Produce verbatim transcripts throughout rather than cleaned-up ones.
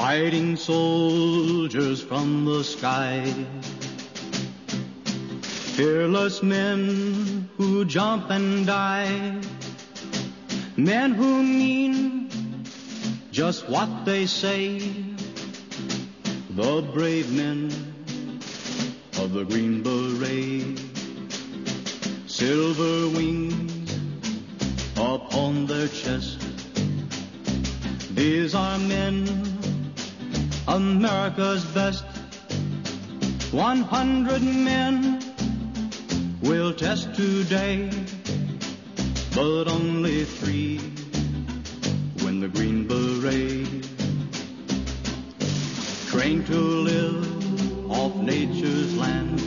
fighting soldiers from the sky, fearless men who jump and die, men who mean just what they say, the brave men of the Green Beret, silver wings upon their chest. These are men, America's best. One hundred men will test today, but only three win the Green Beret. Trained to live off nature's land,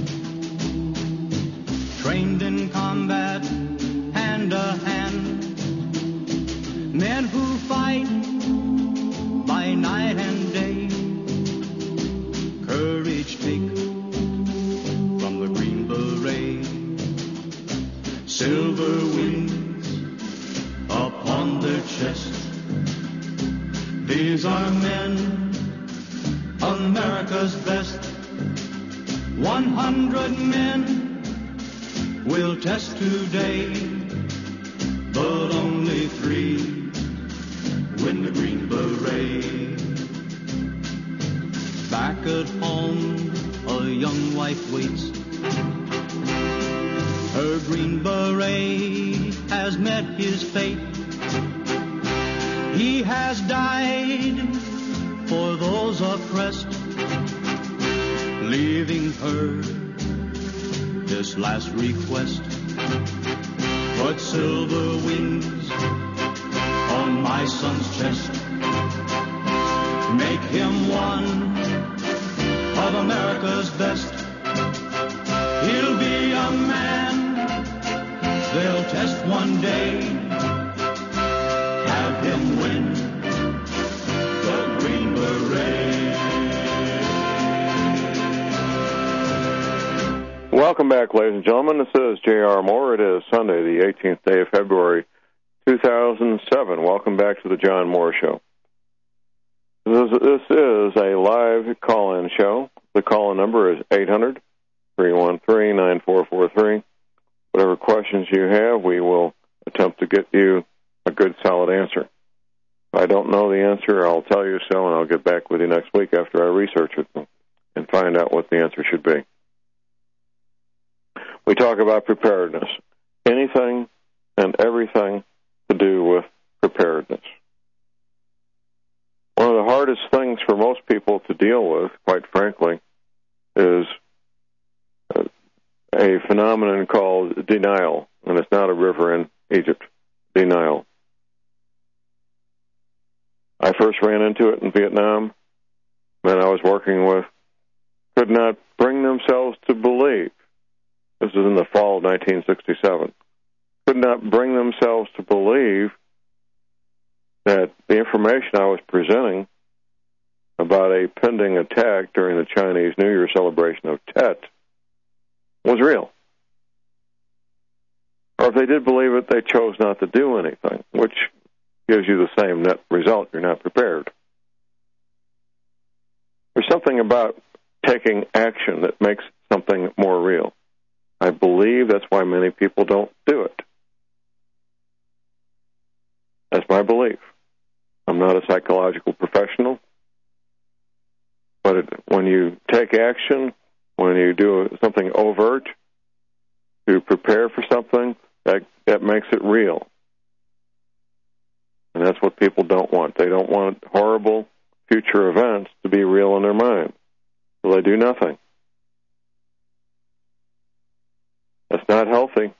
trained in combat hand to hand, men who fight by night and day, courage take from the Green Beret, silver wings upon their chest. These are men, America's best. One hundred men will test today, but only three win the Green Beret. Back at home, a young wife waits. Her Green Beret has met his fate. He has died for those oppressed, leaving her this last request. Put silver wings on my son's chest. Make him one of America's best. He'll be a man they'll test one day. Have him win the Green Beret. Welcome back, ladies and gentlemen. This is J R. Moore. It is Sunday, the eighteenth day of February, two thousand seven. Welcome back to the John Moore Show. This, this is a live call-in show. The call-in number is eight hundred, three one three, nine four four three. Whatever questions you have, we will attempt to get you a good, solid answer. If I don't know the answer, I'll tell you so, and I'll get back with you next week after I research it and find out what the answer should be. We talk about preparedness. Anything and everything to do with preparedness. One of the hardest things for most people to deal with, quite frankly, is a phenomenon called denial, and it's not a river in Egypt. Denial. I first ran into it in Vietnam. Men I was working with could not bring themselves to believe. This is in the fall of nineteen sixty-seven. Could not bring themselves to believe that the information I was presenting about a pending attack during the Chinese New Year celebration of Tet was real. Or if they did believe it, they chose not to do anything, which gives you the same net result. You're not prepared. There's something about taking action that makes something more real. I believe that's why many people don't do it. That's my belief. I'm not a psychological professional, but it, when you take action, when you do something overt to prepare for something, that, that makes it real. And that's what people don't want. They don't want horrible future events to be real in their mind. So they do nothing. That's not healthy.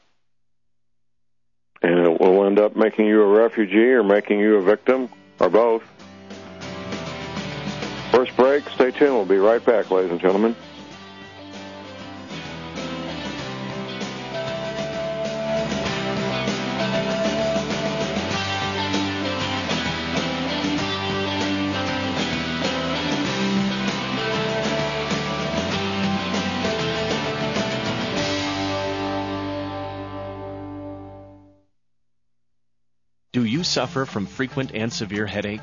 And it will end up making you a refugee or making you a victim, or both. First break, stay tuned. We'll be right back, ladies and gentlemen. Do you suffer from frequent and severe headaches?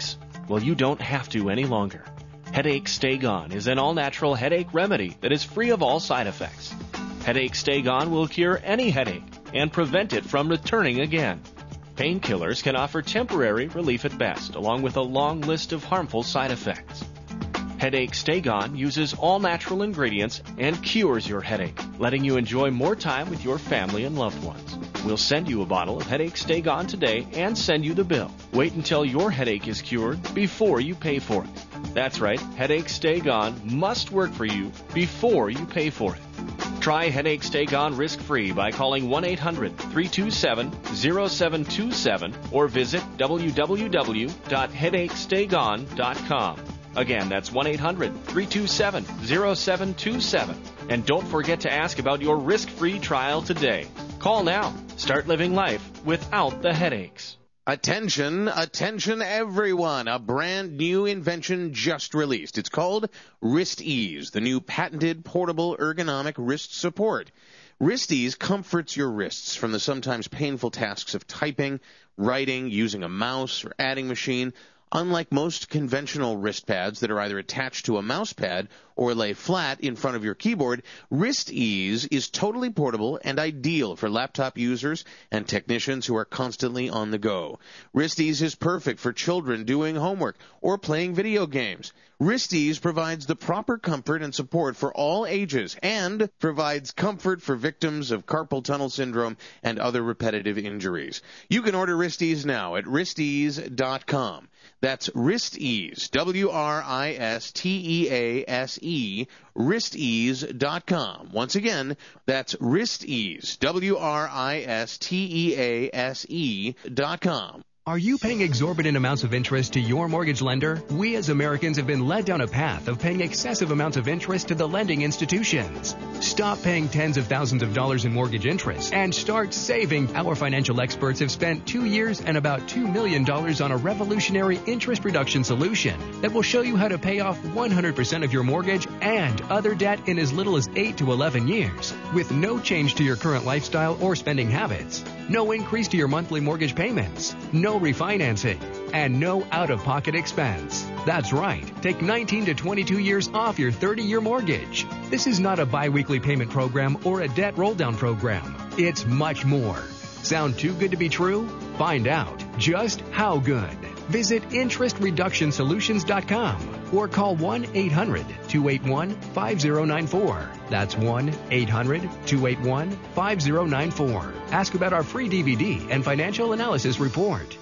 Well, you don't have to any longer. Headache Stay Gone is an all-natural headache remedy that is free of all side effects. Headache Stay Gone will cure any headache and prevent it from returning again. Painkillers can offer temporary relief at best, along with a long list of harmful side effects. Headache Stay Gone uses all-natural ingredients and cures your headache, letting you enjoy more time with your family and loved ones. We'll send you a bottle of Headache Stay Gone today and send you the bill. Wait until your headache is cured before you pay for it. That's right, Headache Stay Gone must work for you before you pay for it. Try Headache Stay Gone risk-free by calling one eight hundred, three two seven, zero seven two seven or visit w w w dot headache stay gone dot com. Again, that's one eight hundred, three two seven, zero seven two seven. And don't forget to ask about your risk-free trial today. Call now. Start living life without the headaches. Attention, attention everyone. A brand new invention just released. It's called Wrist Ease, the new patented portable ergonomic wrist support. Wrist Ease comforts your wrists from the sometimes painful tasks of typing, writing, using a mouse, or adding machine. Unlike most conventional wrist pads that are either attached to a mouse pad or lay flat in front of your keyboard, Wrist Ease is totally portable and ideal for laptop users and technicians who are constantly on the go. Wrist Ease is perfect for children doing homework or playing video games. Wrist Ease provides the proper comfort and support for all ages and provides comfort for victims of carpal tunnel syndrome and other repetitive injuries. You can order Wrist Ease now at wrist ease dot com. That's Wrist Ease, W R I S T E A S E, wrist ease dot com. Once again, that's Wrist Ease, W R I S T E A S E dot com. Are you paying exorbitant amounts of interest to your mortgage lender? We as Americans have been led down a path of paying excessive amounts of interest to the lending institutions. Stop paying tens of thousands of dollars in mortgage interest and start saving. Our financial experts have spent two years and about two million dollars on a revolutionary interest reduction solution that will show you how to pay off one hundred percent of your mortgage and other debt in as little as eight to eleven years with no change to your current lifestyle or spending habits. No increase to your monthly mortgage payments. No refinancing. And no out-of-pocket expense. That's right. Take nineteen to twenty-two years off your thirty-year mortgage. This is not a bi-weekly payment program or a debt roll-down program. It's much more. Sound too good to be true? Find out just how good. Visit interest reduction solutions dot com or call one eight hundred, two eight one, five zero nine four. That's one eight hundred, two eight one, five zero nine four. Ask about our free D V D and financial analysis report.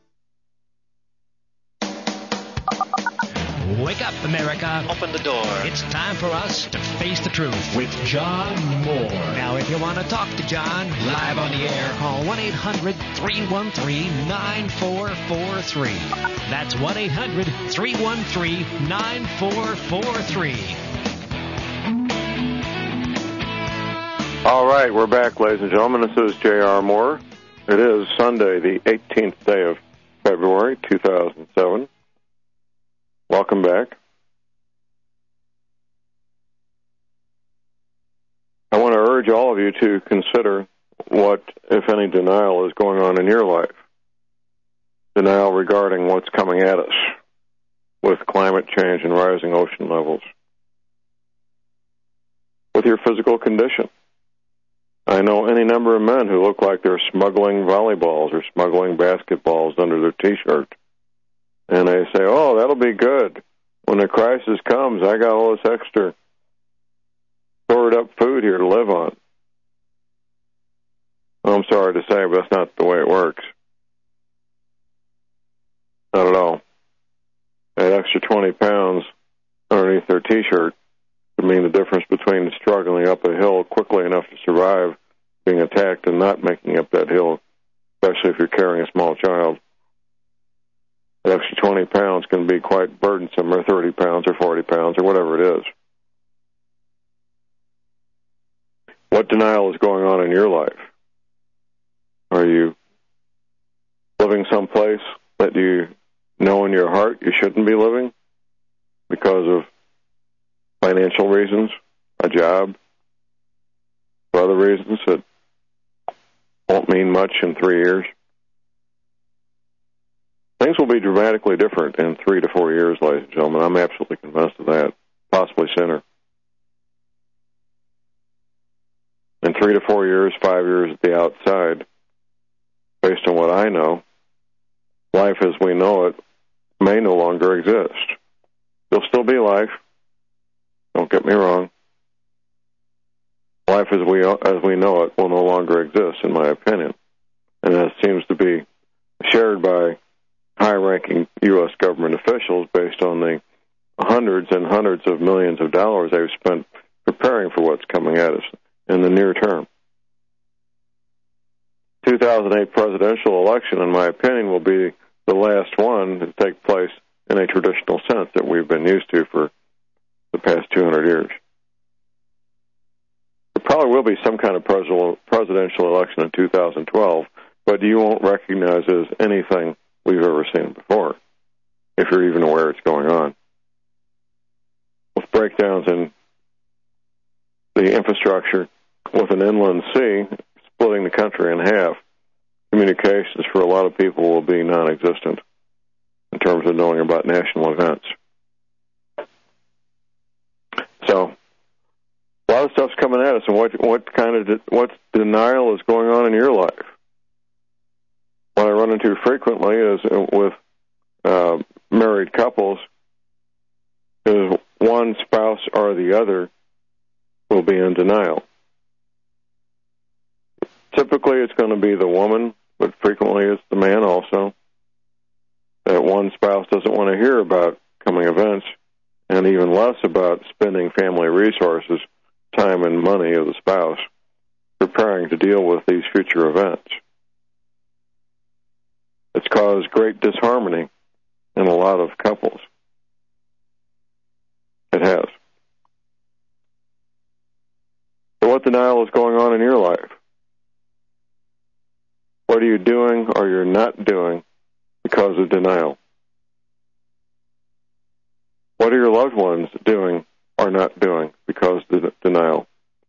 Wake up, America. Open the door. It's time for us to face the truth With John Moore. Now, if you want to talk to John live on the air, call one eight hundred, three one three, nine four four three. That's one eight hundred, three one three, nine four four three. All right, we're back, ladies and gentlemen. This is J R. Moore. It is Sunday, the eighteenth day of February, two thousand seven. Welcome back. I want to urge all of you to consider what, if any, denial is going on in your life. Denial regarding what's coming at us with climate change and rising ocean levels. With your physical condition. I know any number of men who look like they're smuggling volleyballs or smuggling basketballs under their T-shirt. And they say, oh, that'll be good. When the crisis comes, I got all this extra stored up food here to live on. Well, I'm sorry to say, but that's not the way it works. Not at all. That extra twenty pounds underneath their T-shirt could mean the difference between struggling up a hill quickly enough to survive being attacked and not making up that hill, especially if you're carrying a small child. The extra twenty pounds can be quite burdensome, or thirty pounds, or forty pounds, or whatever it is. What denial is going on in your life? Are you living someplace that you know in your heart you shouldn't be living because of financial reasons, a job, or other reasons that won't mean much in three years? Things will be dramatically different in three to four years, ladies and gentlemen. I'm absolutely convinced of that, possibly sooner. In three to four years, five years at the outside, based on what I know, life as we know it may no longer exist. There'll still be life. Don't get me wrong. Life as we as we know it will no longer exist, in my opinion. And that seems to be shared by high-ranking U S government officials based on the hundreds and hundreds of millions of dollars they've spent preparing for what's coming at us in the near term. two thousand eight presidential election, in my opinion, will be the last one to take place in a traditional sense that we've been used to for the past two hundred years. There probably will be some kind of presidential election in two thousand twelve, but you won't recognize it as anything we've ever seen before, if you're even aware it's going on. With breakdowns in the infrastructure, with an inland sea splitting the country in half, communications for a lot of people will be non-existent in terms of knowing about national events. So, a lot of stuff's coming at us, and what what kind of de- what denial is going on in your life? What I run into frequently is with uh, married couples is one spouse or the other will be in denial. Typically, it's going to be the woman, but frequently it's the man also. That one spouse doesn't want to hear about coming events, and even less about spending family resources, time and money of the spouse preparing to deal with these future events. It's caused great disharmony in a lot of couples. It has. So what denial is going on in your life? What are you doing or you're not doing because of denial? What are your loved ones doing or not doing because of denial?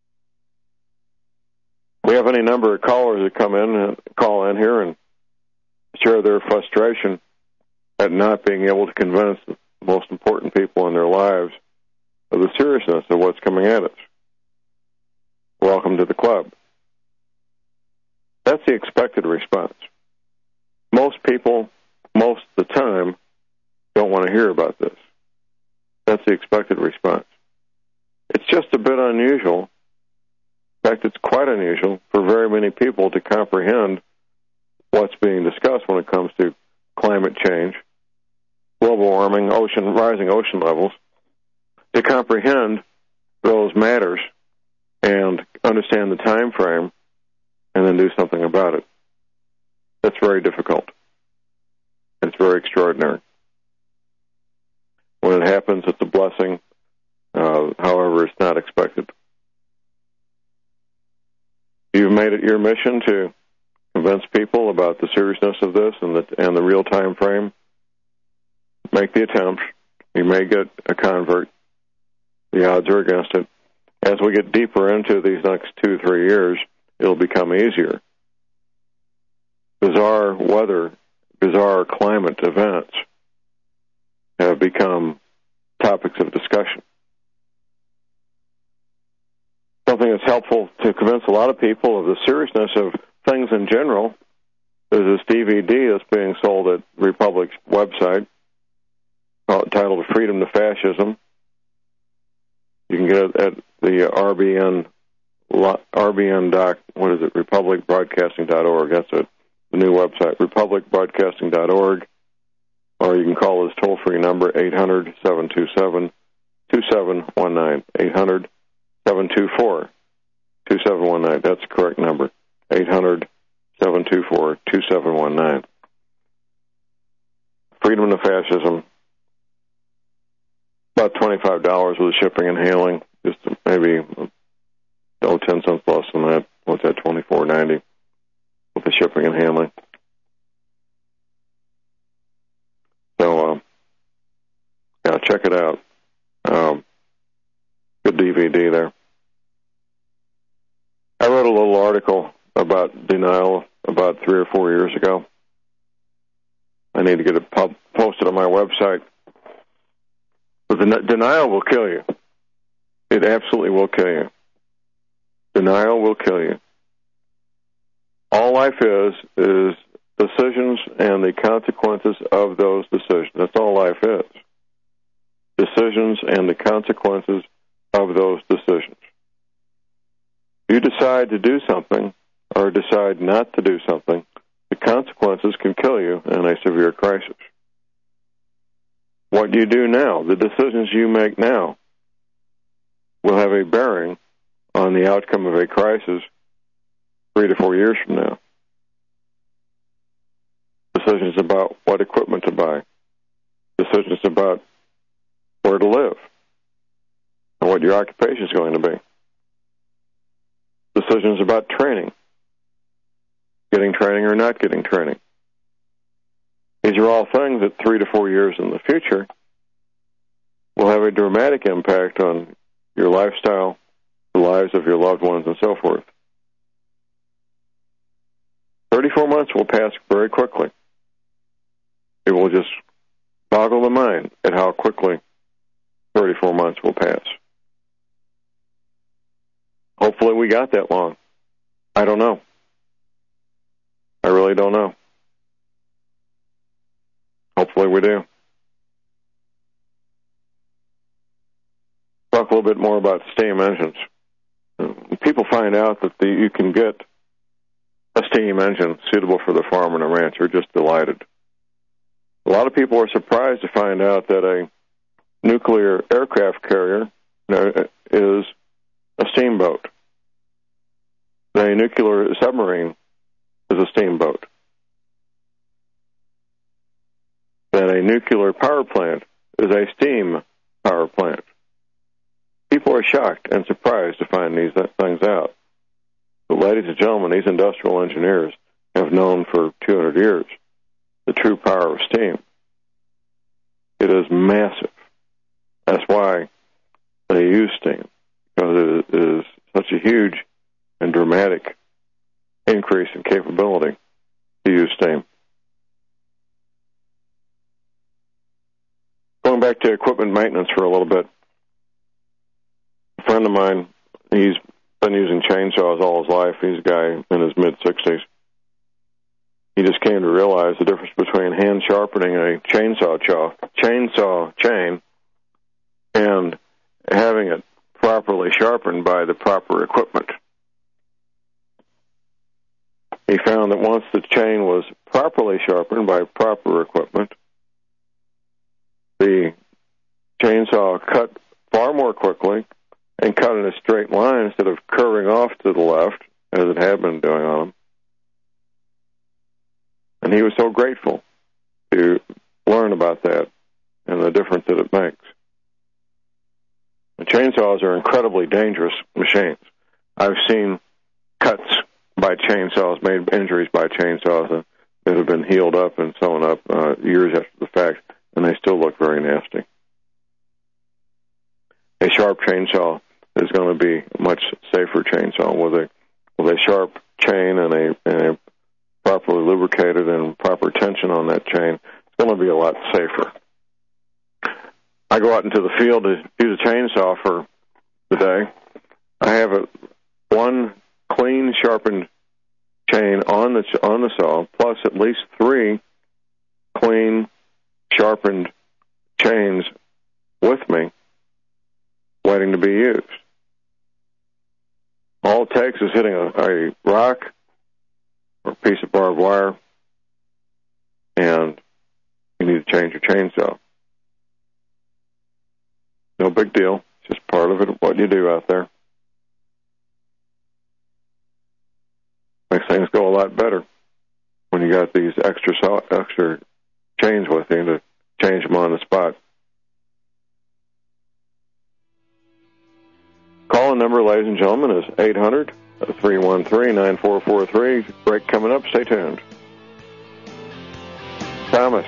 We have any number of callers that come in and call in here and share their frustration at not being able to convince the most important people in their lives of the seriousness of what's coming at us. Welcome to the club. That's the expected response. Most people, most of the time, don't want to hear about this. That's the expected response. It's just a bit unusual. In fact, it's quite unusual for very many people to comprehend what's being discussed when it comes to climate change, global warming, ocean rising ocean levels, to comprehend those matters and understand the time frame and then do something about it. That's very difficult. It's very extraordinary. When it happens, it's a blessing. Uh, however, it's not expected. You've made it your mission to convince people about the seriousness of this and the, and the real time frame. Make the attempt. You may get a convert. The odds are against it. As we get deeper into these next two, three years, it'll become easier. Bizarre weather, bizarre climate events have become topics of discussion. Something that's helpful to convince a lot of people of the seriousness of things in general is this D V D that's being sold at Republic's website titled Freedom to Fascism. You can get it at the R B N, R B N doc, what is it, republic broadcasting dot org. That's it, the new website, republic broadcasting dot org. Or you can call this toll-free number, eight hundred, seven two seven, two seven one nine, eight hundred, seven two four, two seven one nine. That's the correct number, eight hundred, seven two four, two seven one nine. Freedom to Fascism, about twenty-five dollars with shipping and handling, just maybe oh, ten cents less than that. What's that, twenty-four ninety with the shipping and handling. So, uh, yeah, check it out. Um, good D V D there. I wrote a little article about denial about three or four years ago. I need to get it pub- posted on my website. But the n- denial will kill you. It absolutely will kill you. Denial will kill you. All life is, is decisions and the consequences of those decisions. That's all life is. Decisions and the consequences of those decisions. You decide to do something or decide not to do something, the consequences can kill you in a severe crisis. What you do now, the decisions you make now, will have a bearing on the outcome of a crisis three to four years from now. Decisions about what equipment to buy. Decisions about where to live and what your occupation is going to be. Decisions about training, getting training or not getting training. These are all things that three to four years in the future will have a dramatic impact on your lifestyle, the lives of your loved ones, and so forth. thirty-four months will pass very quickly. It will just boggle the mind at how quickly thirty-four months will pass. Hopefully we got that long. I don't know. I really don't know. Hopefully we do. Talk a little bit more about steam engines. People find out that the, you can get a steam engine suitable for the farm and a ranch. They're just delighted. A lot of people are surprised to find out that a nuclear aircraft carrier is a steamboat. A nuclear submarine is a steamboat. That a nuclear power plant is a steam power plant. People are shocked and surprised to find these things out. But ladies and gentlemen, these industrial engineers have known for two hundred years the true power of steam. It is massive. That's why they use steam, because it is such a huge and dramatic increase in capability to use steam. Going back to equipment maintenance for a little bit, a friend of mine, he's been using chainsaws all his life. He's a guy in his mid-sixties. He just came to realize the difference between hand sharpening a chainsaw chaw, chainsaw chain and having it properly sharpened by the proper equipment. He found that once the chain was properly sharpened by proper equipment, the chainsaw cut far more quickly and cut in a straight line instead of curving off to the left, as it had been doing on them. And he was so grateful to learn about that and the difference that it makes. The chainsaws are incredibly dangerous machines. I've seen cuts by chainsaws, made injuries by chainsaws that have been healed up and sewn up uh, years after the fact, and they still look very nasty. A sharp chainsaw is going to be a much safer chainsaw with a with a sharp chain and a, and a properly lubricated and proper tension on that chain. It's going to be a lot safer. I go out into the field to use a chainsaw for the day. I have a one clean sharpened chain on the on the saw, plus at least three clean sharpened chains with me, waiting to be used. All it takes is hitting a, a rock or a piece of barbed wire, and you need to change your chainsaw. No big deal. It's just part of it, what you do out there. Makes things go a lot better when you got these extra saw, extra chains with you to change them on the spot. Call-in number, ladies and gentlemen, is eight hundred, three one three, nine four four three. Break coming up. Stay tuned. Thomas.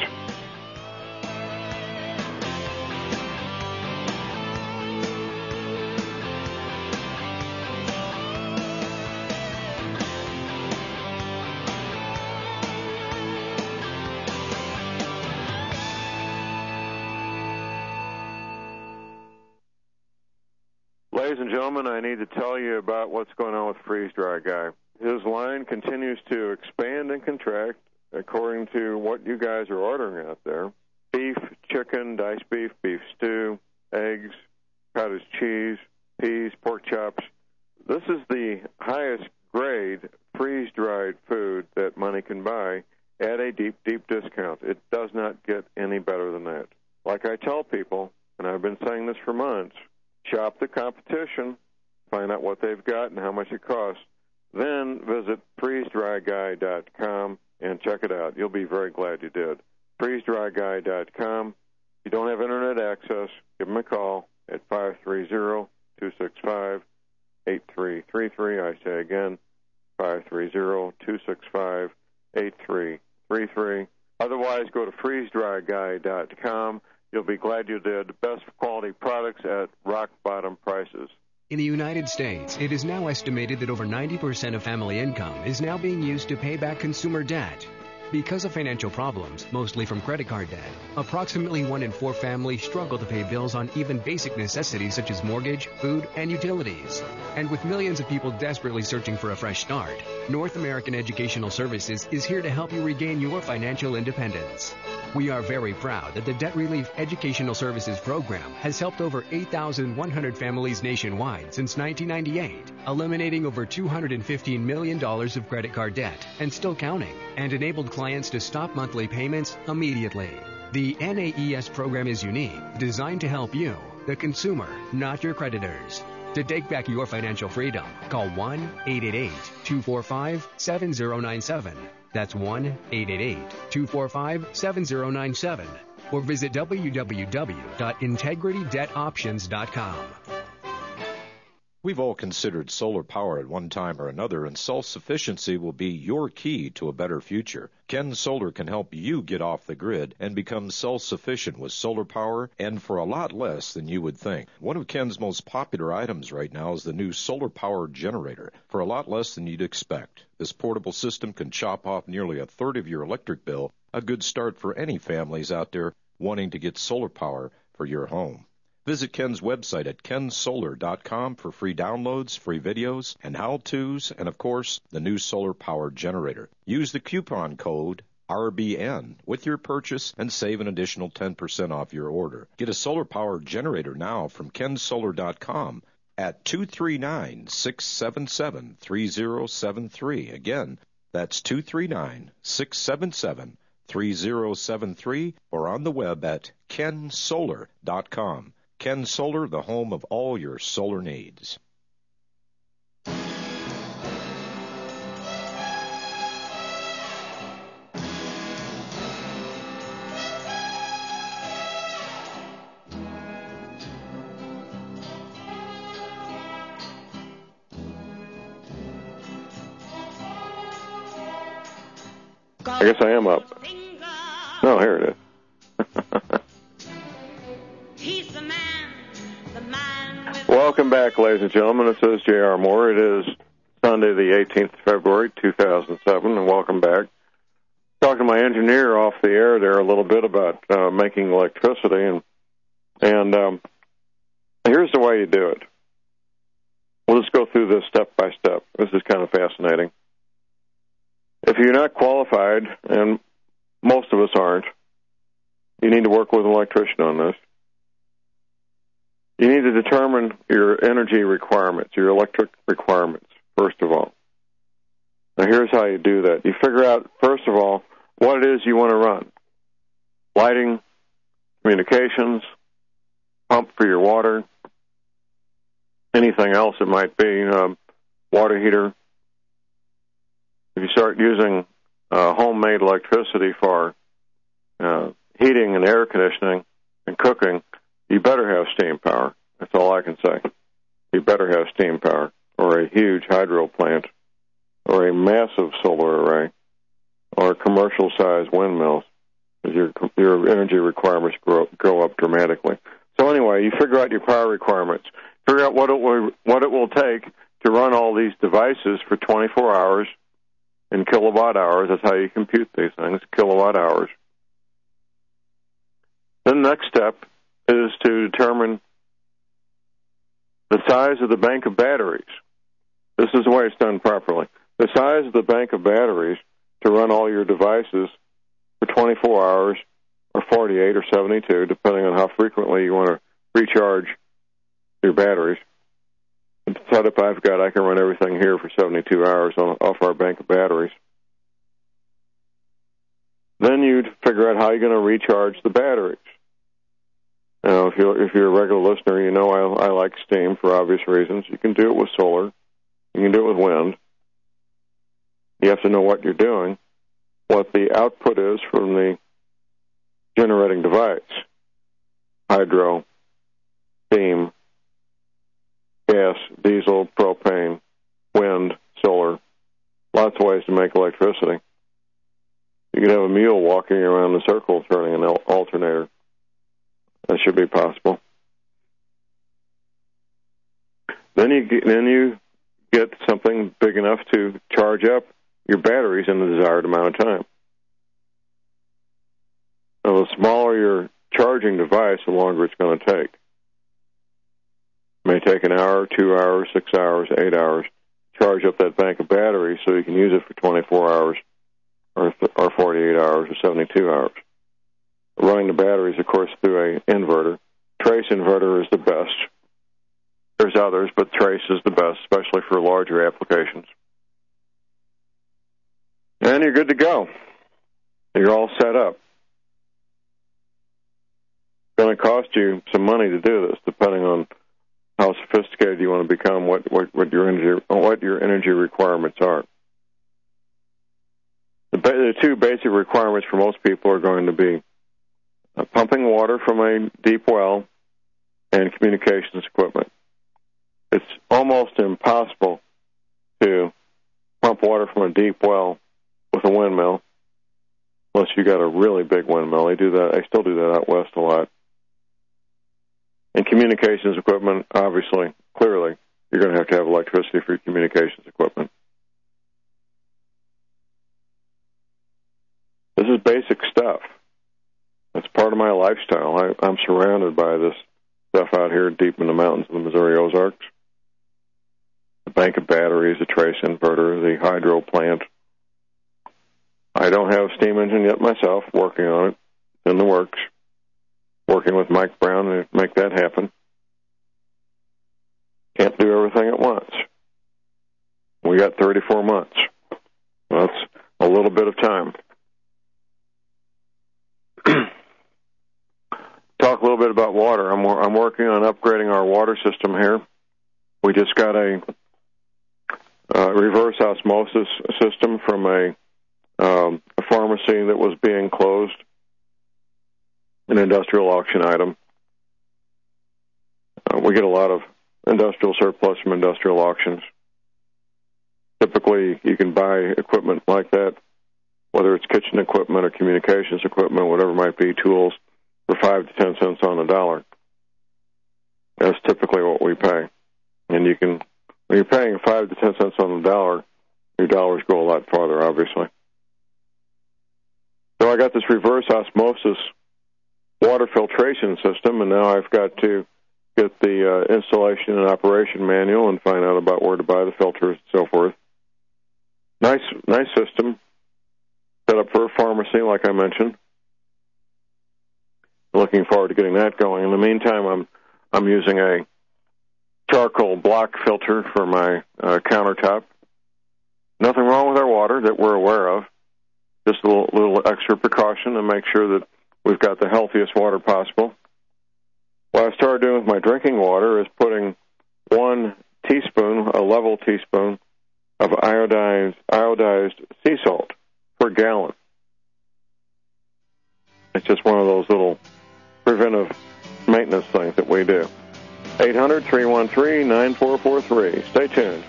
Ladies and gentlemen, I need to tell you about what's going on with Freeze Dry Guy. His line continues to expand and contract according to what you guys are ordering out there. Beef, chicken, diced beef, beef stew, eggs, cottage cheese, peas, pork chops. This is the highest grade freeze-dried food that money can buy at a deep, deep discount. It does not get any better than that. Like I tell people, and I've been saying this for months, shop the competition, find out what they've got and how much it costs. Then visit freeze dry guy dot com and check it out. You'll be very glad you did. freeze dry guy dot com. If you don't have Internet access, give them a call at five three zero, two six five, eight three three three. I say again, five three zero, two six five, eight three three three. Otherwise, go to freeze dry guy dot com. You'll be glad you did. Best quality products at rock-bottom prices. In the United States, it is now estimated that over ninety percent of family income is now being used to pay back consumer debt. Because of financial problems, mostly from credit card debt, approximately one in four families struggle to pay bills on even basic necessities such as mortgage, food, and utilities. And with millions of people desperately searching for a fresh start, North American Educational Services is here to help you regain your financial independence. We are very proud that the Debt Relief Educational Services Program has helped over eight thousand one hundred families nationwide since nineteen ninety-eight, eliminating over two hundred fifteen million dollars of credit card debt, and still counting, and enabled clients to stop monthly payments immediately. The N A E S program is unique, designed to help you, the consumer, not your creditors. To take back your financial freedom, call one eight eight eight, two four five, seven zero nine seven. That's one eight eight eight, two four five, seven zero nine seven. Or visit w w w dot integrity debt options dot com. We've all considered solar power at one time or another, and self-sufficiency will be your key to a better future. Ken Solar can help you get off the grid and become self-sufficient with solar power, and for a lot less than you would think. One of Ken's most popular items right now is the new solar power generator, for a lot less than you'd expect. This portable system can chop off nearly a third of your electric bill, a good start for any families out there wanting to get solar power for your home. Visit Ken's website at ken solar dot com for free downloads, free videos, and how-tos, and, of course, the new solar power generator. Use the coupon code R B N with your purchase and save an additional ten percent off your order. Get a solar power generator now from ken solar dot com at two three nine, six seven seven, three zero seven three. Again, that's two three nine, six seven seven, three zero seven three, or on the web at ken solar dot com. Ken Solar, the home of all your solar needs. I guess I am up. No, here it is. Welcome back, ladies and gentlemen. This is J R Moore. It is Sunday, the eighteenth of February, two thousand seven, and welcome back. Talking to my engineer off the air there a little bit about uh, making electricity, and and um, here's the way you do it. We'll just go through this step by step. This is kind of fascinating. If you're not qualified, and most of us aren't, you need to work with an electrician on this. You need to determine your energy requirements, your electric requirements, first of all. Now, here's how you do that. You figure out, first of all, what it is you want to run. Lighting, communications, pump for your water, anything else it might be, um, water heater. If you start using uh, homemade electricity for uh, heating and air conditioning and cooking, you better have steam power. That's all I can say. You better have steam power, or a huge hydro plant, or a massive solar array, or commercial-sized windmills, because your your energy requirements grow, go up dramatically. So anyway, you figure out your power requirements. Figure out what it will, what it will take to run all these devices for twenty-four hours in kilowatt hours. That's how you compute these things, kilowatt hours. Then the next step is to determine the size of the bank of batteries. This is the way it's done properly. The size of the bank of batteries to run all your devices for twenty-four hours or forty-eight or seventy-two, depending on how frequently you want to recharge your batteries. The setup I've got, I can run everything here for seventy-two hours on, off our bank of batteries. Then you'd figure out how you're going to recharge the batteries. Now, if you're, if you're a regular listener, you know I, I like steam for obvious reasons. You can do it with solar. You can do it with wind. You have to know what you're doing, what the output is from the generating device. Hydro, steam, gas, diesel, propane, wind, solar. Lots of ways to make electricity. You could have a mule walking around in a circle turning an alternator. That should be possible. Then you get, then you get something big enough to charge up your batteries in the desired amount of time. So the smaller your charging device, the longer it's going to take. It may take an hour, two hours, six hours, eight hours to charge up that bank of batteries so you can use it for twenty-four hours or, or forty-eight hours or seventy-two hours. Running the batteries, of course, through an inverter. Trace inverter is the best. There's others, but trace is the best, especially for larger applications. And you're good to go. You're all set up. It's going to cost you some money to do this, depending on how sophisticated you want to become, what, what, what your energy what your energy requirements are. The, the two basic requirements for most people are going to be uh, pumping water from a deep well and communications equipment. It's almost impossible to pump water from a deep well with a windmill, unless you got a really big windmill. They do that. They still do that out west a lot. And communications equipment, obviously, clearly, you're going to have to have electricity for your communications equipment. This is basic stuff. It's part of my lifestyle. I, I'm surrounded by this stuff out here deep in the mountains of the Missouri Ozarks. The bank of batteries, the trace inverter, the hydro plant. I don't have a steam engine yet myself, working on it, in the works. Working with Mike Brown to make that happen. Can't do everything at once. We got thirty-four months. Well, that's a little bit of time. Talk a little bit about water. I'm, I'm working on upgrading our water system here. We just got a uh, reverse osmosis system from a, um, a pharmacy that was being closed, an industrial auction item. Uh, we get a lot of industrial surplus from industrial auctions. Typically, you can buy equipment like that, whether it's kitchen equipment or communications equipment, whatever it might be, tools, for five to ten cents on a dollar. That's typically what we pay. And you can, when you're paying five to ten cents on the dollar, your dollars go a lot farther, obviously. So I got this reverse osmosis water filtration system, and now I've got to get the uh, installation and operation manual and find out about where to buy the filters and so forth. Nice, nice system. Set up for a pharmacy, like I mentioned. Looking forward to getting that going. In the meantime, I'm I'm using a charcoal block filter for my uh, countertop. Nothing wrong with our water that we're aware of. Just a little, little extra precaution to make sure that we've got the healthiest water possible. What I started doing with my drinking water is putting one teaspoon, a level teaspoon, of iodized, iodized sea salt per gallon. It's just one of those little preventive maintenance things that we do. eight hundred, three one three, nine four four three. Stay tuned.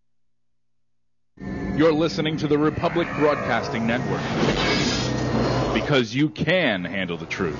You're listening to the Republic Broadcasting Network. because you can handle the truth.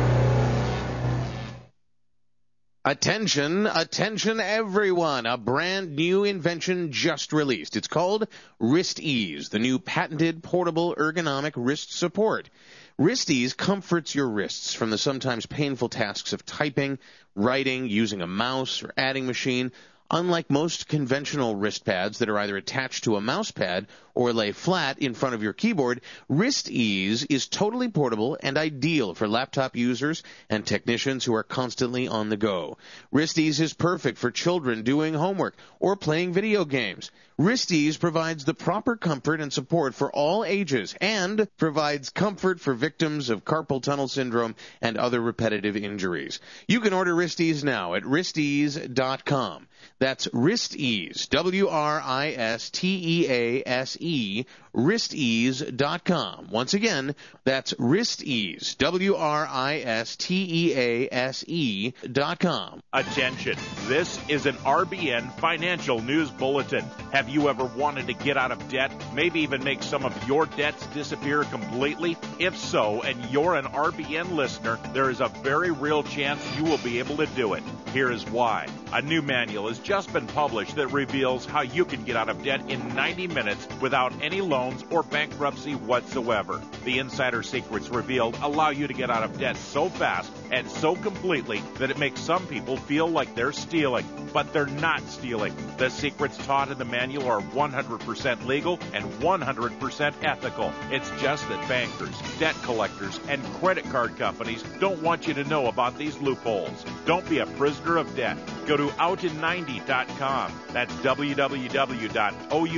Attention, attention everyone. A brand new invention just released. It's called Wrist Ease, the new patented portable ergonomic wrist support. Wrist Ease comforts your wrists from the sometimes painful tasks of typing, writing, using a mouse, or adding machine. Unlike most conventional wrist pads that are either attached to a mouse pad or lay flat in front of your keyboard, Wrist Ease is totally portable and ideal for laptop users and technicians who are constantly on the go. Wrist Ease is perfect for children doing homework or playing video games. Wrist Ease provides the proper comfort and support for all ages and provides comfort for victims of carpal tunnel syndrome and other repetitive injuries. You can order Wrist Ease now at wrist ease dot com. That's Wrist Ease, W R I S T E A S E, wrist ease dot com. Once again, that's Wrist Ease, W R I S T E A S E dot com. Attention, this is an R B N financial news bulletin. Have you ever wanted to get out of debt, maybe even make some of your debts disappear completely? If so, and you're an R B N listener, there is a very real chance you will be able to do it. Here is why. A new manual has just been published that reveals how you can get out of debt in ninety minutes without any loans or bankruptcy whatsoever. The insider secrets revealed allow you to get out of debt so fast and so completely that it makes some people feel like they're stealing, but they're not stealing. The secrets taught in the manual are one hundred percent legal and one hundred percent ethical. It's just that bankers, debt collectors, and credit card companies don't want you to know about these loopholes. Don't be a prisoner of debt. Go to out in ninety dot com. That's w w w dot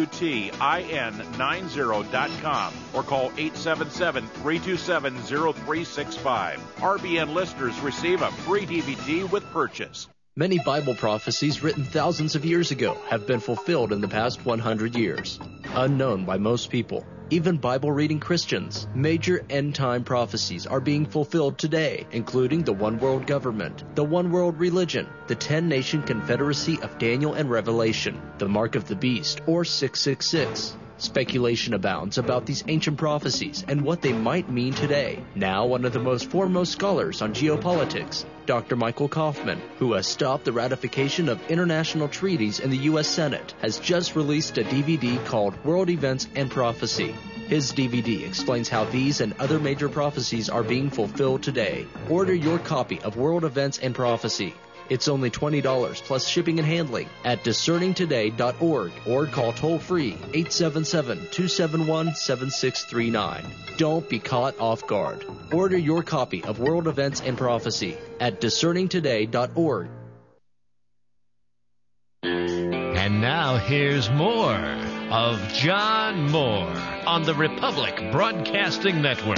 outin ninety dot com or call eight seven seven, three two seven, zero three six five. R B N listeners receive a free D V D with purchase. Many Bible prophecies written thousands of years ago have been fulfilled in the past one hundred years. Unknown by most people, even Bible-reading Christians, major end-time prophecies are being fulfilled today, including the one-world government, the one-world religion, the ten-nation confederacy of Daniel and Revelation, the mark of the beast, or six six six. Speculation abounds about these ancient prophecies and what they might mean today. Now, one of the most foremost scholars on geopolitics, Doctor Michael Kaufman, who has stopped the ratification of international treaties in the U S Senate, has just released a D V D called World Events and Prophecy. His D V D explains how these and other major prophecies are being fulfilled today. Order your copy of World Events and Prophecy. It's only twenty dollars plus shipping and handling at discerning today dot org or call toll-free eight seven seven, two seven one, seven six three nine. Don't be caught off guard. Order your copy of World Events and Prophecy at discerning today dot org. And now here's more of John Moore on the Republic Broadcasting Network.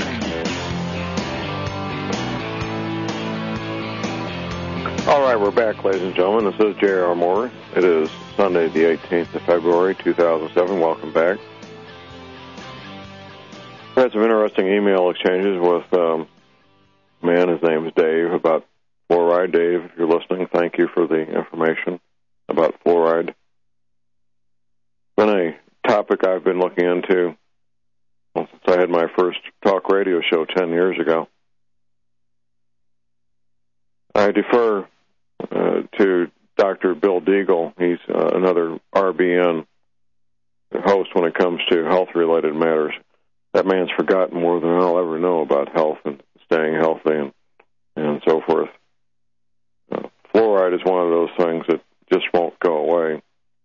All right, we're back, ladies and gentlemen. This is J R. Moore. It is Sunday, the eighteenth of February, two thousand seven. Welcome back. We had some interesting email exchanges with um, a man. His name is Dave, about fluoride. Dave, if you're listening, thank you for the information about fluoride. It's been a topic I've been looking into well, since I had my first talk radio show ten years ago. I defer uh, to Doctor Bill Deagle. He's uh, another R B N host when it comes to health-related matters. That man's forgotten more than I'll ever know about health and staying healthy and, and so forth. Uh, fluoride is one of those things that just won't go away,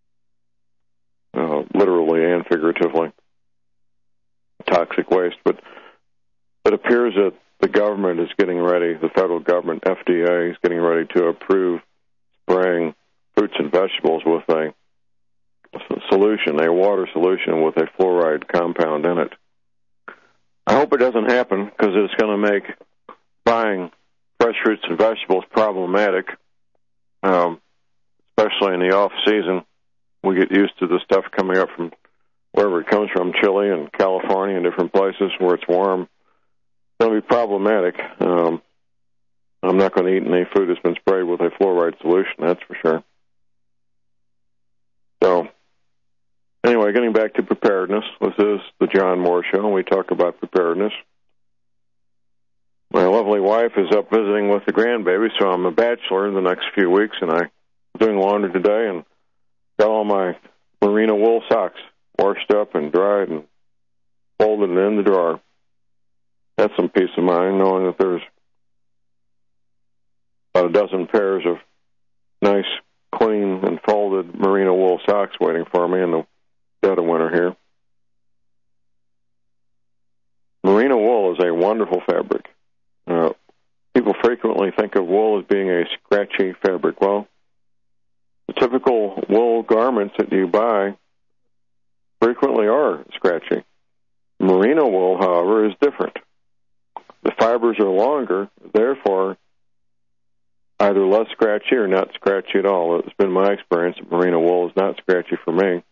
uh, literally and figuratively. Toxic waste. But it appears that the government is getting ready, the federal government, F D A, is getting ready to approve spraying fruits and vegetables with a solution, a water solution with a fluoride compound in it. I hope it doesn't happen because it's going to make buying fresh fruits and vegetables problematic, um, especially in the off-season. We get used to the stuff coming up from wherever it comes from, Chile and California and different places where it's warm. It's going to be problematic. Um, I'm not going to eat any food that's been sprayed with a fluoride solution, that's for sure. So, anyway, getting back to preparedness, this is the John Moore Show, and we talk about preparedness. My lovely wife is up visiting with the grandbaby, so I'm a bachelor the next few weeks, and I'm doing laundry today and got all my merino wool socks washed up and dried and folded in the drawer. That's some peace of mind, knowing that there's about a dozen pairs of nice, clean, and folded merino wool socks waiting for me in the dead of winter here. Merino wool is a wonderful fabric. Uh, people frequently think of wool as being a scratchy fabric. Well, the typical wool garments that you buy frequently are scratchy. Merino wool, however, is different. The fibers are longer, therefore either less scratchy or not scratchy at all. It's been my experience that merino wool is not scratchy for me.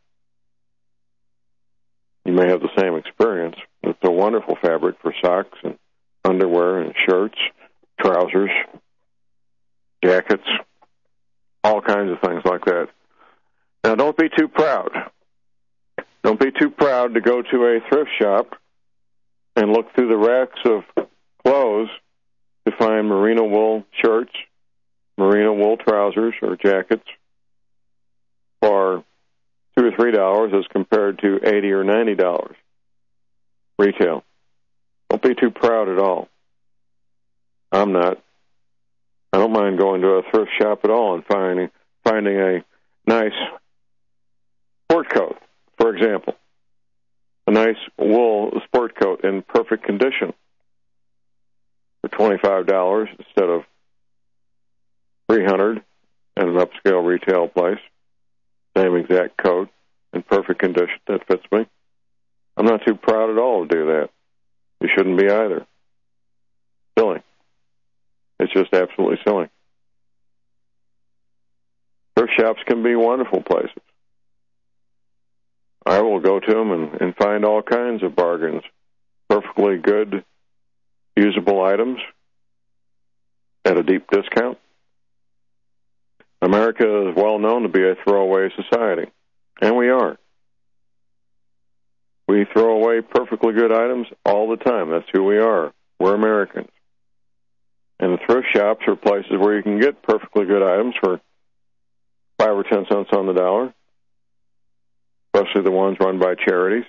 You may have the same experience. It's a wonderful fabric for socks and underwear and shirts, trousers, jackets, all kinds of things like that. Now, don't be too proud. Don't be too proud to go to a thrift shop and look through the racks of clothes to find merino wool shirts, merino wool trousers or jackets for two or three dollars as compared to eighty or ninety dollars retail. Don't be too proud at all. I'm not. I don't mind going to a thrift shop at all and finding finding a nice sport coat, for example, a nice wool sport coat in perfect condition for twenty-five dollars instead of three hundred dollars at an upscale retail place. Same exact coat in perfect condition that fits me. I'm not too proud at all to do that. You shouldn't be either. Silly. It's just absolutely silly. Thrift shops can be wonderful places. I will go to them and, and find all kinds of bargains. Perfectly good, usable items at a deep discount. America is well known to be a throwaway society, and we are. We throw away perfectly good items all the time. That's who we are. We're Americans. And the thrift shops are places where you can get perfectly good items for five or ten cents on the dollar, especially the ones run by charities.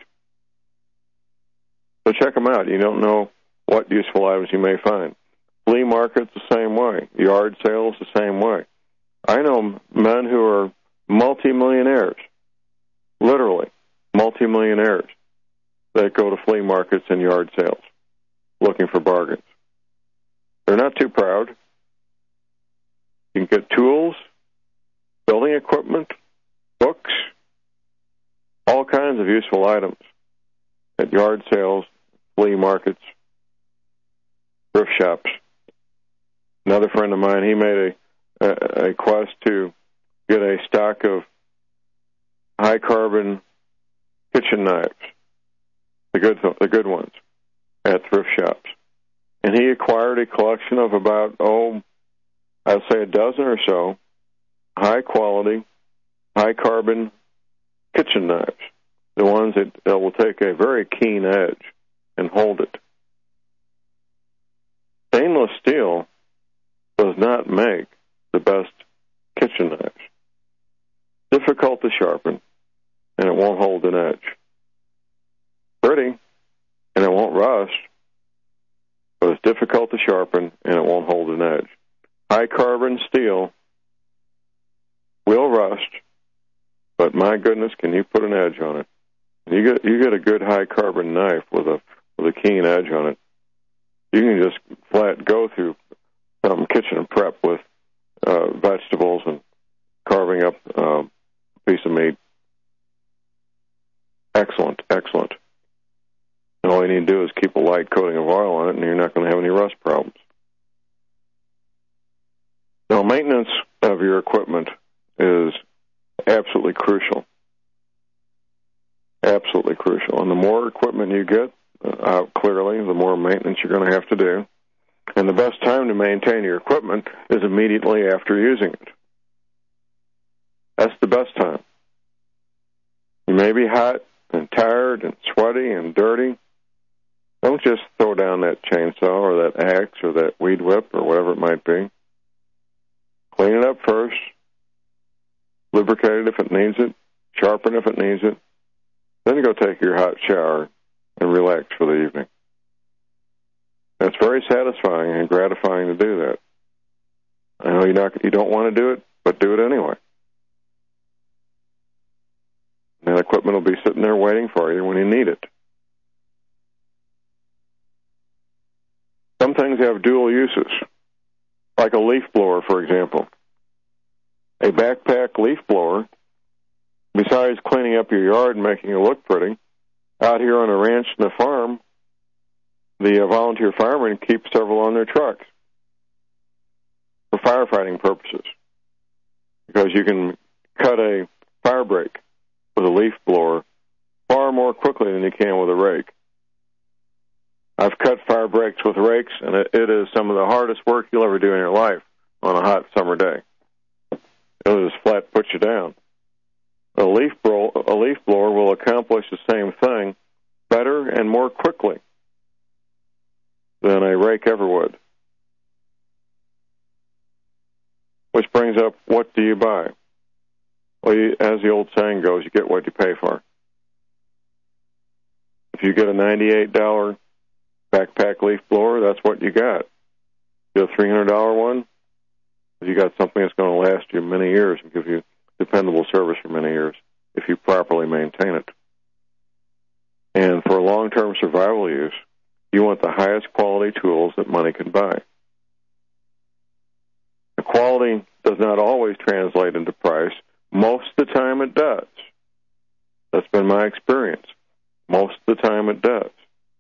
So check them out. You don't know what useful items you may find. Flea markets the same way. Yard sales the same way. I know men who are multimillionaires, literally multimillionaires, that go to flea markets and yard sales looking for bargains. They're not too proud. You can get tools, building equipment, books, all kinds of useful items at yard sales, flea markets, thrift shops. Another friend of mine, he made a, a, a quest to get a stock of high-carbon kitchen knives, the good, the good ones, at thrift shops. And he acquired a collection of about, oh, I'd say a dozen or so high-quality, high-carbon kitchen knives, the ones that, that will take a very keen edge and hold it. Stainless steel does not make the best kitchen knives. Difficult to sharpen, and it won't hold an edge. Pretty, and it won't rust, but it's difficult to sharpen, and it won't hold an edge. High-carbon steel will rust, but my goodness, can you put an edge on it? You get you get a good high-carbon knife with a with a keen edge on it. You can just flat go through some kitchen prep with uh, vegetables and carving up uh, a piece of meat. Excellent, excellent. And all you need to do is keep a light coating of oil on it, and you're not going to have any rust problems. Now, maintenance of your equipment is absolutely crucial. Absolutely crucial. And the more equipment you get uh, out clearly, the more maintenance you're going to have to do. And the best time to maintain your equipment is immediately after using it. That's the best time. You may be hot and tired and sweaty and dirty, Don't just throw down that chainsaw or that axe or that weed whip or whatever it might be. Clean it up first. Lubricate it if it needs it. Sharpen it if it needs it. Then go take your hot shower and relax for the evening. It's very satisfying and gratifying to do that. I know you're not, you don't want to do it, but do it anyway. And that equipment will be sitting there waiting for you when you need it. Some things have dual uses, like a leaf blower, for example. A backpack leaf blower, besides cleaning up your yard and making it look pretty, out here on a ranch and a farm, the uh, volunteer firemen keep several on their trucks for firefighting purposes, because you can cut a fire break with a leaf blower far more quickly than you can with a rake. I've cut fire breaks with rakes, and it, it is some of the hardest work you'll ever do in your life on a hot summer day. It'll just flat put you down. A leaf blower, a leaf blower will accomplish the same thing better and more quickly than a rake ever would. Which brings up, what do you buy? Well, you, as the old saying goes, you get what you pay for. If you get a ninety-eight dollars backpack leaf blower, that's what you got. Get a three hundred dollars one, you got something that's going to last you many years and give you dependable service for many years if you properly maintain it. And for long-term survival use, you want the highest quality tools that money can buy. The quality does not always translate into price. Most of the time it does. That's been my experience. Most of the time it does.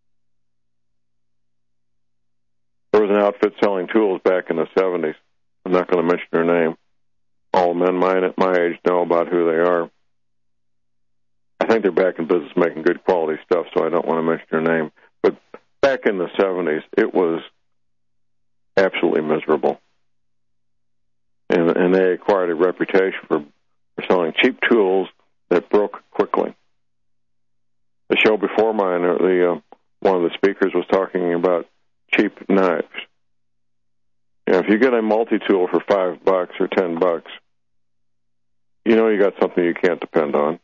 There was an outfit selling tools back in the seventies. I'm not going to mention their name. All men my, my age know about who they are. I think they're back in business making good quality stuff, so I don't want to mention their name. But back in the seventies, it was absolutely miserable. And, and they acquired a reputation for, for selling cheap tools that broke quickly. The show before mine, the uh, one of the speakers was talking about cheap knives. You know, if you get a multi-tool for five bucks or ten bucks, you know you got something you can't depend on.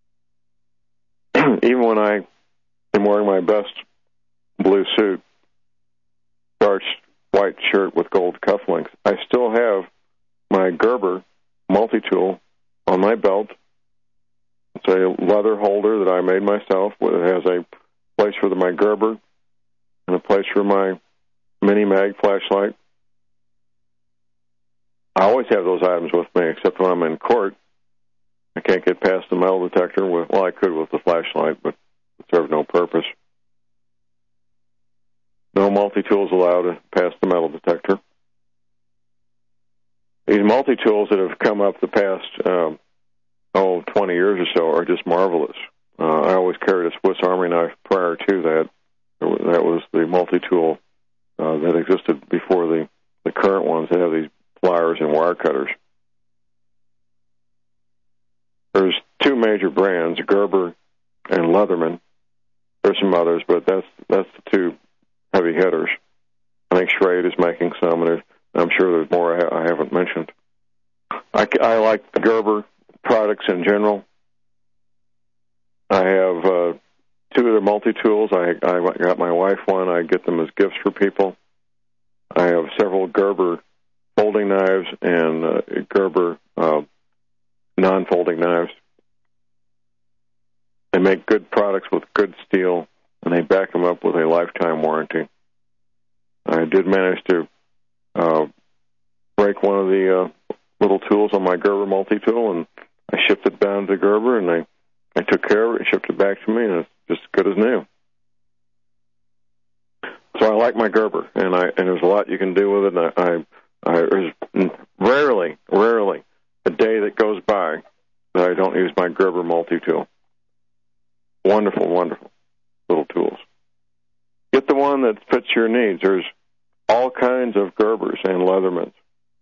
Even when I am wearing my best blue suit, starched white shirt with gold cufflinks, I still have my Gerber multi-tool on my belt. It's a leather holder that I made myself. It has a place for the, my Gerber and a place for my mini mag flashlight. I always have those items with me, except when I'm in court. I can't get past the metal detector. With, well, I could with the flashlight, but it served no purpose. No multi-tools allowed to pass the metal detector. These multi-tools that have come up the past, um, oh, twenty years or so are just marvelous. Uh, I always carried a Swiss Army knife prior to that. That was the multi-tool uh, that existed before the, the current ones that have these pliers and wire cutters. There's two major brands, Gerber and Leatherman. There's some others, but that's that's the two heavy hitters. I think Schrade is making some, and I'm sure there's more I, ha- I haven't mentioned. I, I like the Gerber products in general. I have uh, two of their multi-tools. I, I got my wife one. I get them as gifts for people. I have several Gerber folding knives and uh, Gerber uh, non-folding knives. They make good products with good steel, and they back them up with a lifetime warranty. I did manage to uh, break one of the uh, little tools on my Gerber multi-tool, and I shipped it down to Gerber, and they, I took care of it and shipped it back to me, and it's just as good as new. So I like my Gerber, and I and there's a lot you can do with it. And I, I, I there's rarely, rarely a day that goes by that I don't use my Gerber multi-tool. Wonderful, wonderful little tools. Get the one that fits your needs. There's all kinds of Gerbers and Leathermans.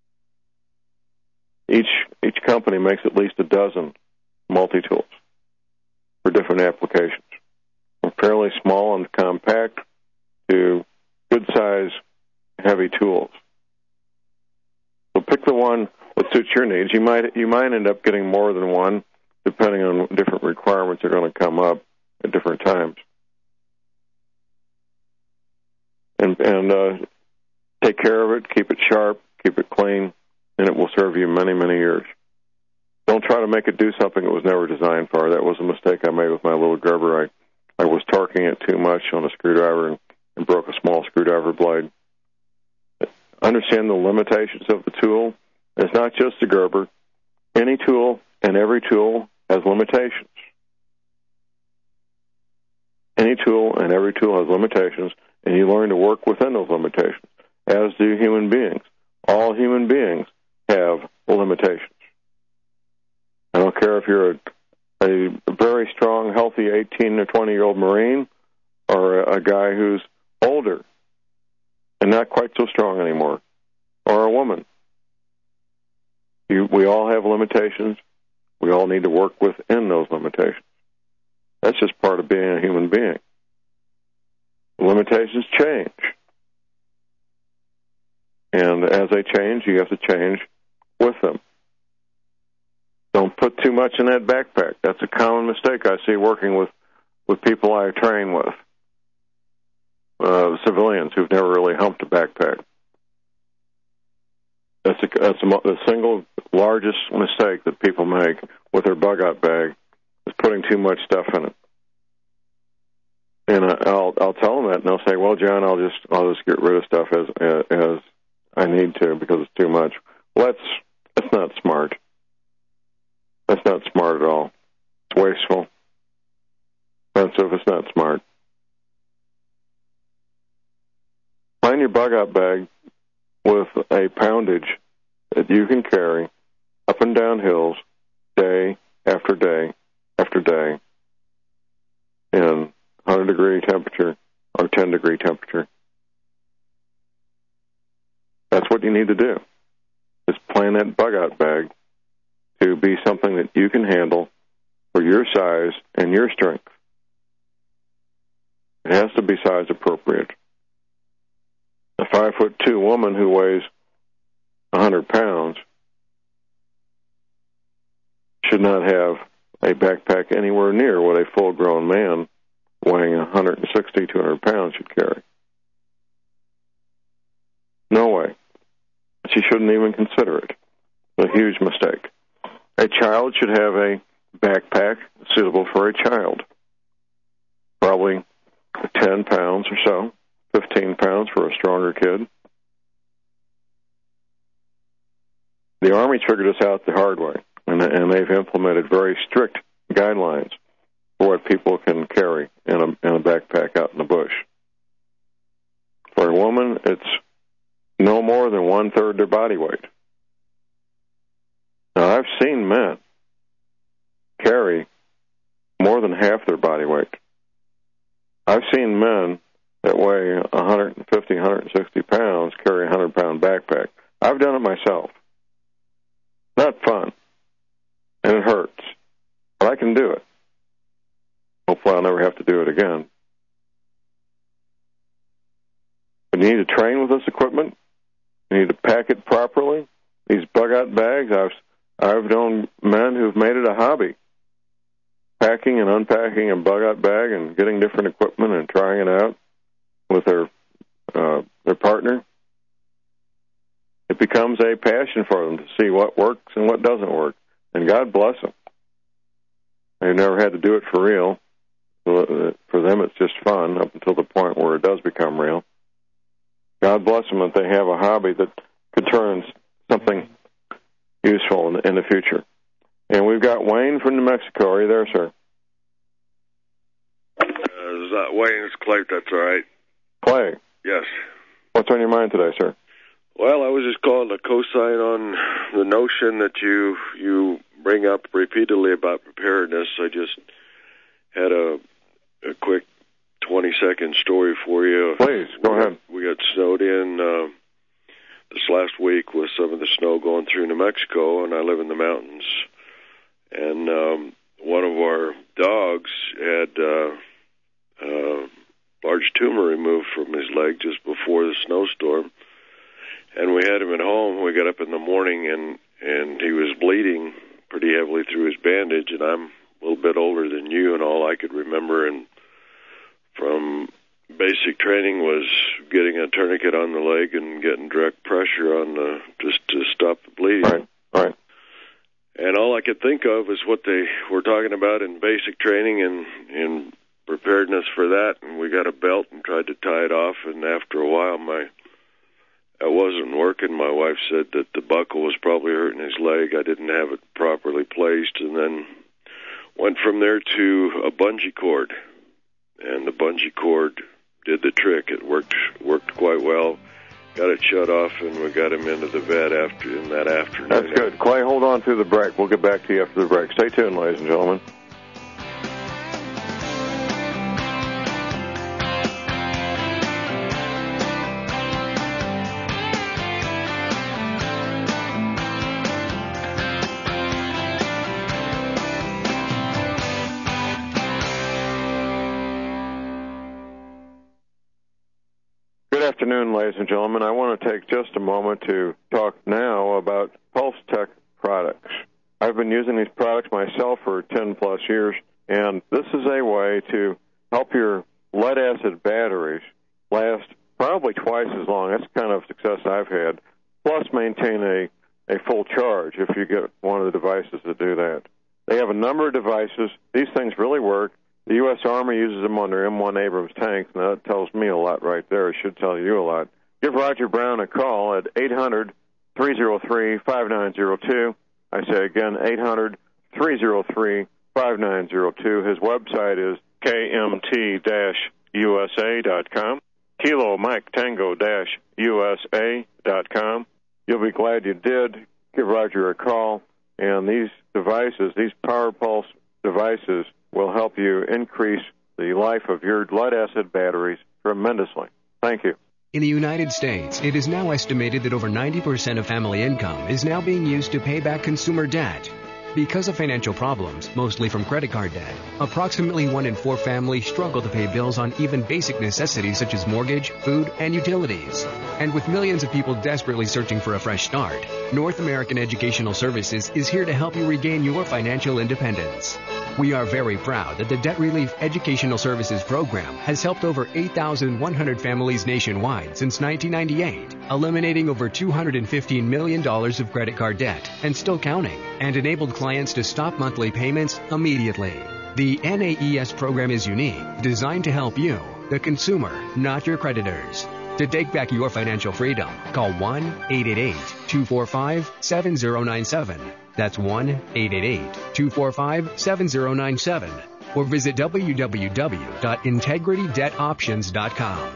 Each each company makes at least a dozen multi-tools for different applications. From fairly small and compact to good-size, heavy tools. So pick the one that suits your needs. You might you might end up getting more than one, depending on different requirements that are going to come up at different times. And, and uh, take care of it, keep it sharp, keep it clean, and it will serve you many, many years. Don't try to make it do something it was never designed for. That was a mistake I made with my little Gerber. I, I was torquing it too much on a screwdriver and, and broke a small screwdriver blade. Understand the limitations of the tool. It's not just the Gerber. Any tool and every tool has limitations. Any tool and every tool has limitations, and you learn to work within those limitations, as do human beings. All human beings have limitations. I don't care if you're a, a very strong, healthy eighteen or twenty-year-old Marine or a, a guy who's older and not quite so strong anymore, or a woman. You, we all have limitations. We all need to work within those limitations. That's just part of being a human being. Limitations change. And as they change, you have to change with them. Don't put too much in that backpack. That's a common mistake I see working with, with people I train with, uh, civilians who've never really humped a backpack. That's, a, that's a, the single largest mistake that people make with their bug-out bag is putting too much stuff in it. And I'll I'll tell them that, and they'll say, "Well, John, I'll just I'll just get rid of stuff as as, as I need to because it's too much." Well, that's that's not smart. That's not smart at all. It's wasteful. Expensive. It's not smart. Line your bug-out bag with a poundage that you can carry up and down hills day after day after day in one hundred degree temperature or ten degree temperature. That's what you need to do. Is plan that bug-out bag to be something that you can handle for your size and your strength. It has to be size appropriate. A five foot two woman who weighs one hundred pounds should not have a backpack anywhere near what a full grown man weighing one hundred sixty, two hundred pounds should carry. No way. She shouldn't even consider it. It's a huge mistake. A child should have a backpack suitable for a child. Probably ten pounds or so, fifteen pounds for a stronger kid. The Army's figured this out the hard way, and, and they've implemented very strict guidelines for what people can carry in a, in a backpack out in the bush. For a woman, it's no more than one-third their body weight. Now, I've seen men carry more than half their body weight. I've seen men that weigh one hundred fifty, one hundred sixty pounds carry a one hundred pound backpack. I've done it myself. Not fun. And it hurts. But I can do it. Hopefully I'll never have to do it again. But you need to train with this equipment. You need to pack it properly. These bug-out bags, I've I've known men who've made it a hobby, packing and unpacking a bug-out bag and getting different equipment and trying it out with their uh, their partner. It becomes a passion for them to see what works and what doesn't work. And God bless them. They've never had to do it for real. For them, it's just fun up until the point where it does become real. God bless them that they have a hobby that could turn something useful in, in the future. And we've got Wayne from New Mexico. Are you there, sir? Uh, is that Wayne? It's Clay. That's all right. Clay? Yes. What's on your mind today, sir? Well, I was just calling to co-sign on the notion that you you bring up repeatedly about preparedness. I just had a, a quick twenty-second story for you. Please, go we ahead. Got, we got snowed in uh, this last week with some of the snow going through New Mexico, and I live in the mountains. And um, one of our dogs had uh, uh, large tumor removed from his leg just before the snowstorm. And we had him at home. We got up in the morning, and, and he was bleeding pretty heavily through his bandage, and I'm a little bit older than you, and all I could remember and from basic training was getting a tourniquet on the leg and getting direct pressure on the, just to stop the bleeding. Right, right. And all I could think of is what they were talking about in basic training and in preparedness for that. And we got a belt and tried to tie it off. And after a while, my it wasn't working. My wife said that the buckle was probably hurting his leg. I didn't have it properly placed, and then went from there to a bungee cord. And the bungee cord did the trick. It worked worked quite well. Got it shut off, and we got him into the vet after in that afternoon. That's good. Clay, hold on through the break. We'll get back to you after the break. Stay tuned, ladies and gentlemen. Good afternoon, ladies and gentlemen. I want to take just a moment to talk now about Pulse Tech products. I've been using these products myself for ten plus years, and this is a way to help your lead-acid batteries last probably twice as long. That's the kind of success I've had, plus maintain a, a full charge if you get one of the devices to do that. They have a number of devices. These things really work. The U S Army uses them on their M one Abrams tanks, and that tells me a lot right there. It should tell you a lot. Give Roger Brown a call at eight hundred, three oh three, five nine oh two. I say again, eight hundred, three oh three, five nine oh two. His website is K M T U S A dot com, Kilo Mike Tango U S A dot com. You'll be glad you did. Give Roger a call, and these devices, these Power Pulse devices, will help you increase the life of your lead-acid batteries tremendously. Thank you. In the United States, it is now estimated that over ninety percent of family income is now being used to pay back consumer debt. Because of financial problems, mostly from credit card debt, approximately one in four families struggle to pay bills on even basic necessities such as mortgage, food, and utilities. And with millions of people desperately searching for a fresh start, North American Educational Services is here to help you regain your financial independence. We are very proud that the Debt Relief Educational Services Program has helped over eight thousand one hundred families nationwide since nineteen ninety-eight, eliminating over two hundred fifteen million dollars of credit card debt and still counting, and enabled clients to stop monthly payments immediately. The N A E S program is unique, designed to help you, the consumer, not your creditors. To take back your financial freedom, call one eight eight eight, two four five, seven zero nine seven. That's one eight eight eight, two four five, seven zero nine seven. Or visit w w w dot integrity debt options dot com.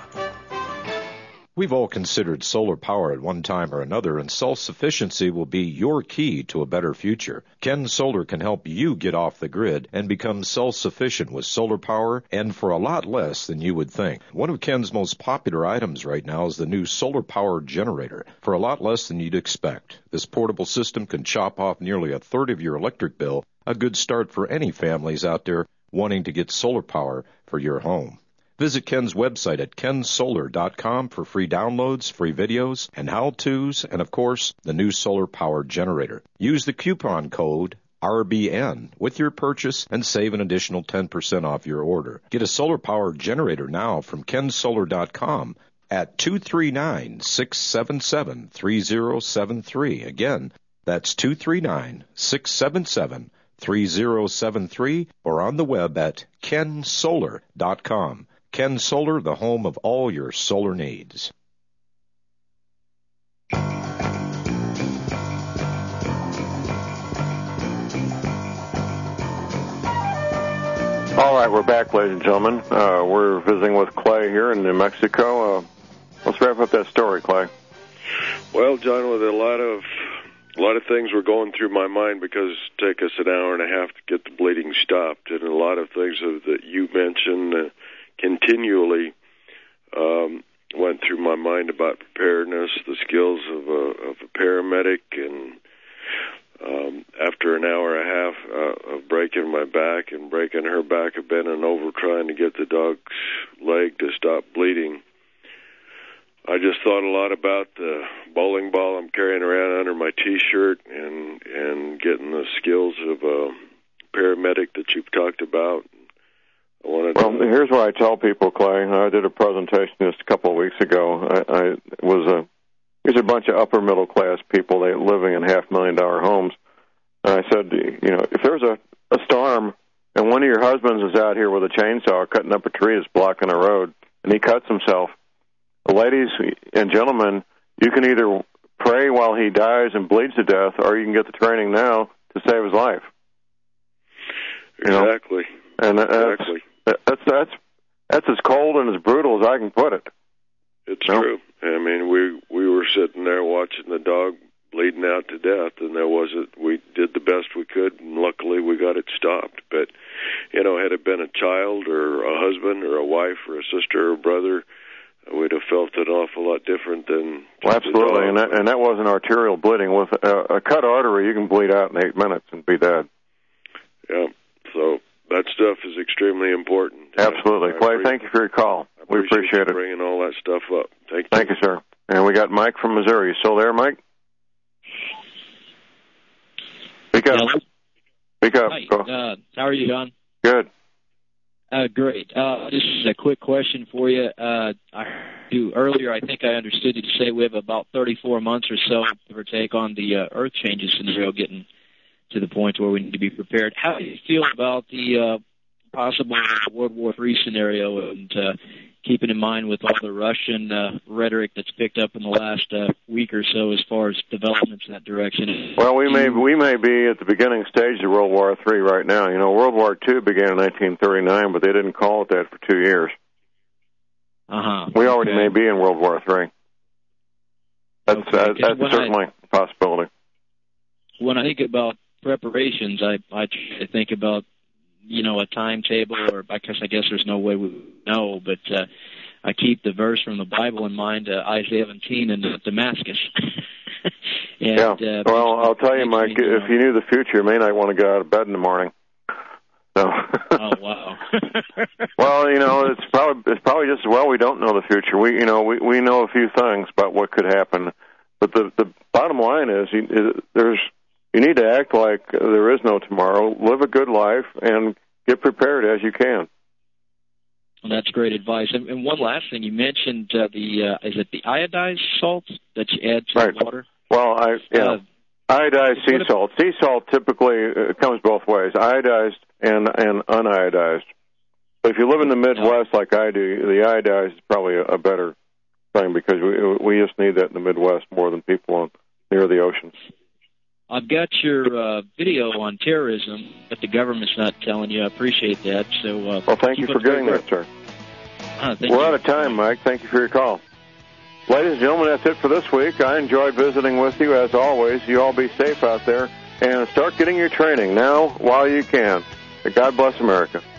We've all considered solar power at one time or another, and self-sufficiency will be your key to a better future. Ken Solar can help you get off the grid and become self-sufficient with solar power, and for a lot less than you would think. One of Ken's most popular items right now is the new solar power generator, for a lot less than you'd expect. This portable system can chop off nearly a third of your electric bill, a good start for any families out there wanting to get solar power for your home. Visit Ken's website at ken solar dot com for free downloads, free videos, and how-tos, and of course, the new solar power generator. Use the coupon code R B N with your purchase and save an additional ten percent off your order. Get a solar power generator now from ken solar dot com at two three nine, six seven seven, three zero seven three. Again, that's two three nine, six seven seven, three zero seven three, or on the web at ken solar dot com. Ken Solar, the home of all your solar needs. All right, we're back, ladies and gentlemen. Uh, we're visiting with Clay here in New Mexico. Uh, let's wrap up that story, Clay. Well, John, with a lot of a lot of things were going through my mind because it take us an hour and a half to get the bleeding stopped, and a lot of things that you mentioned uh, continually um, went through my mind about preparedness, the skills of a, of a paramedic, and um, after an hour and a half uh, of breaking my back and breaking her back of bending over trying to get the dog's leg to stop bleeding, I just thought a lot about the bowling ball I'm carrying around under my T-shirt and and getting the skills of a paramedic that you've talked about. I wanted well, to... here's what I tell people, Clay. I did a presentation just a couple of weeks ago. I, I was a These are a bunch of upper middle class people. They living in half million dollar homes. And I said, you know, if there's a, a storm and one of your husbands is out here with a chainsaw cutting up a tree that's blocking a road, and he cuts himself, ladies and gentlemen, you can either pray while he dies and bleeds to death, or you can get the training now to save his life. You exactly. Know? And exactly. That's, that's that's that's as cold and as brutal as I can put it. It's no? true. I mean, we we were sitting there watching the dog bleeding out to death, and there wasn't. We did the best we could, and luckily we got it stopped. But you know, had it been a child or a husband or a wife or a sister or a brother, we'd have felt an awful lot different than. Well, absolutely, and that and that wasn't arterial bleeding. With a, a cut artery, you can bleed out in eight minutes and be dead. Yeah. So that stuff is extremely important. Absolutely, Clay. Thank you for your call. We appreciate, appreciate it. Bringing all that stuff up. Thank you. Thank you, sir. And we got Mike from Missouri. You still there, Mike? Speak up. Hello? Speak up. Hi. Go. Uh, how are you, John? Good. Uh, great. Uh, just a quick question for you. Uh, I heard you earlier, I think I understood you to say we have about thirty-four months or so, give or take, on the uh, Earth changes scenario getting to the point where we need to be prepared. How do you feel about the uh, possible World War Three scenario, and uh, keeping in mind with all the Russian uh, rhetoric that's picked up in the last uh, week or so as far as developments in that direction? Well, we may we may be at the beginning stage of World War Three right now. You know, World War Two began in nineteen thirty-nine, but they didn't call it that for two years. Uh-huh. We already okay. may be in World War Three. That's, okay, uh, that's certainly I, a possibility. When I think about preparations, I, I try to think about, you know, a timetable, or I guess I guess there's no way we know, but uh, I keep the verse from the Bible in mind, uh, Isaiah seventeen in Damascus. and, yeah. Uh, well, I'll tell you, Mike, me, you if know, you knew the future, you may not want to get out of bed in the morning. So. Oh wow. Well, you know, it's probably it's probably just as well we don't know the future. We, you know, we we know a few things about what could happen, but the the bottom line is, is there's. You need to act like there is no tomorrow. Live a good life and get prepared as you can. Well, that's great advice. And, and one last thing, you mentioned uh, the uh, is it the iodized salt that you add to right. the water? Well, I yeah, uh, iodized sea salt. Sea salt typically uh, comes both ways, iodized and and uniodized. But if you live in the Midwest no. like I do, the iodized is probably a, a better thing because we we just need that in the Midwest more than people on, near the oceans. I've got your uh, video on terrorism that the government's not telling you. I appreciate that. So, uh, well, thank you for getting that, sir. Uh, We're you. out of time, Mike. Thank you for your call. Ladies and gentlemen, that's it for this week. I enjoyed visiting with you, as always. You all be safe out there, and start getting your training now while you can. God bless America.